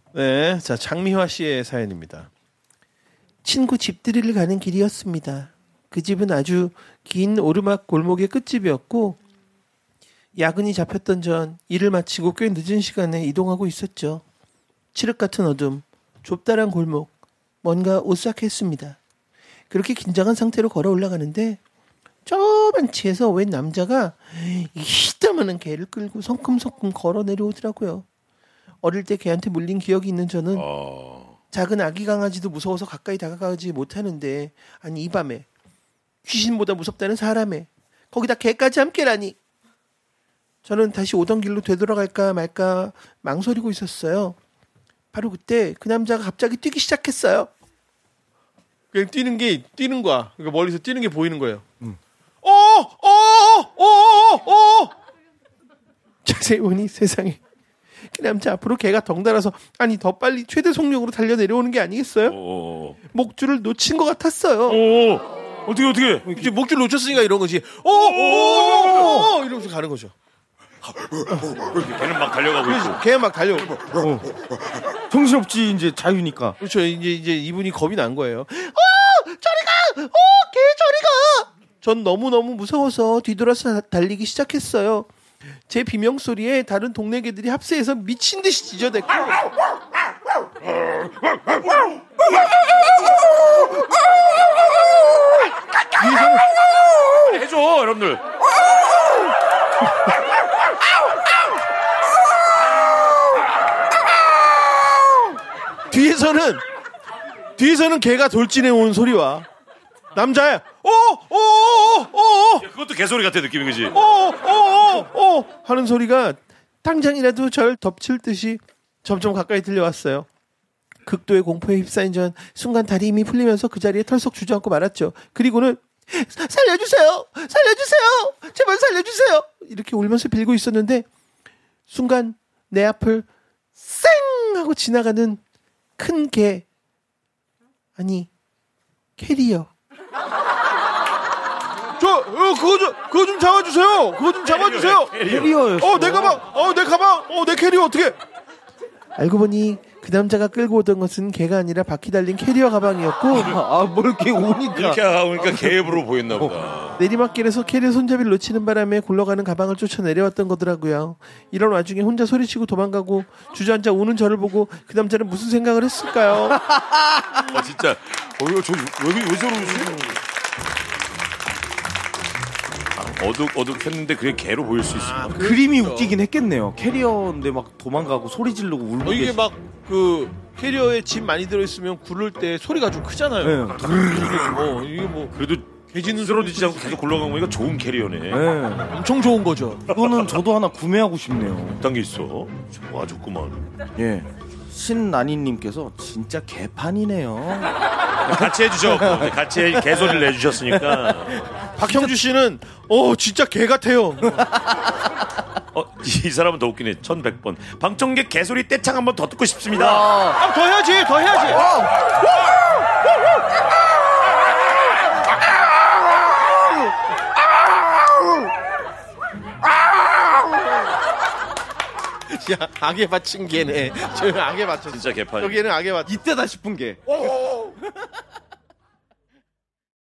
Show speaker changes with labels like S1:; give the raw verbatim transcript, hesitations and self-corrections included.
S1: 네, 자 장미화 씨의 사연입니다. 친구 집들이를 가는 길이었습니다. 그 집은 아주 긴 오르막 골목의 끝집이었고 야근이 잡혔던 전 일을 마치고 꽤 늦은 시간에 이동하고 있었죠. 칠흑 같은 어둠, 좁다란 골목, 뭔가 오싹했습니다. 그렇게 긴장한 상태로 걸어 올라가는데 저 벤치에서 웬 남자가 이따만한 개를 끌고 성큼성큼 걸어 내려오더라고요. 어릴 때 개한테 물린 기억이 있는 저는 어... 작은 아기 강아지도 무서워서 가까이 다가가지 못하는데 아니 이 밤에 귀신보다 무섭다는 사람에 거기다 개까지 함께라니. 저는 다시 오던 길로 되돌아갈까 말까 망설이고 있었어요. 바로 그때 그 남자가 갑자기 뛰기 시작했어요. 그냥 뛰는 게 뛰는 거야. 그러니까 멀리서 뛰는 게 보이는 거예요. 음. 어, 어, 어, 어, 어. 자세히 보니 세상에 그 남자 앞으로 개가 덩달아서 아니 더 빨리 최대 속력으로 달려 내려오는 게 아니겠어요? 오. 목줄을 놓친 것 같았어요. 오.
S2: 어떻게 어떻게?
S1: 이제 목줄 놓쳤으니까 이런 거지. 오, 오, 오, 오, 이러면서 가는 거죠.
S2: 걔는 막 달려가고 있고.
S1: 걔는 막 달려가고. 어.
S3: 정신없지 이제 자유니까.
S1: 그렇죠. 이제 이제 이분이 겁이 난 거예요. 어, 저리 가. 어, 개 저리 가. 전 너무 너무 무서워서 뒤돌아서 달리기 시작했어요. 제 비명 소리에 다른 동네 개들이 합세해서 미친 듯이 짖어댔고.
S2: 해줘 여러분들.
S1: 뒤에서는 뒤에서는 개가 돌진해 온 소리와 남자의 어어어어어
S2: 그것도 개소리 같아 느낌이 그지?
S1: 어어어어 하는 소리가 당장이라도 절 덮칠 듯이 점점 가까이 들려왔어요. 극도의 공포에 휩싸인 전 순간 다리 힘이 풀리면서 그 자리에 털썩 주저앉고 말았죠. 그리고는 살려주세요, 살려주세요, 제발 살려주세요 이렇게 울면서 빌고 있었는데 순간 내 앞을 쌩 하고 지나가는 큰 개, 아니 캐리어. 저 어, 그거 좀 그거 좀 잡아주세요. 그거 좀 잡아주세요.
S3: 캐리어였어.
S1: 어, 내 가방, 어, 내 가방, 어, 내 캐리어 어떻게? 알고 보니 그 남자가 끌고 오던 것은 개가 아니라 바퀴 달린 캐리어 가방이었고,
S3: 아, 뭘 이렇게 오니까
S2: 이렇게 하니까 개입으로 보였나 보다.
S1: 내리막길에서 캐리어 손잡이를 놓치는 바람에 굴러가는 가방을 쫓아 내려왔던 거더라고요. 이런 와중에 혼자 소리치고 도망가고 주저앉아 우는 저를 보고 그 남자는 무슨 생각을 했을까요?
S2: 아 진짜, 어, 저 여기 왜 저러지? 어둑 어둑했는데 그게 개로 보일 수 있어. 아,
S3: 그림이 웃기긴 했겠네요. 캐리어인데 막 도망가고 소리 지르고 울고.
S1: 어, 이게 막 그 캐리어에 짐 많이 들어있으면 굴를 때 소리가 좀 크잖아요.
S3: 네.
S1: 어, 이게 뭐
S2: 그래도 개지는 쓰러지지 않고 계속 굴러간 거니까 좋은 캐리어네.
S3: 네.
S1: 엄청 좋은 거죠.
S3: 이거는 저도 하나 구매하고 싶네요.
S2: 어떤 게 있어? 와 좋구만.
S3: 예. 신난이님께서 진짜 개판이네요.
S2: 같이 해주셔. 같이 개소리를 내주셨으니까.
S1: 박형주 씨는 어 진짜 개 같아요.
S2: 어, 이 사람은 더 웃기네. 천백 번. 방청객 개소리 떼창 한번 더 듣고 싶습니다.
S1: 아, 더 해야지, 더 해야지. 야, 악에 받친 개네. 저 악에 받쳤어.
S2: 진짜 개판.
S1: 여기는 악에 받.
S3: 이때다 싶은 게.
S1: 어, 어,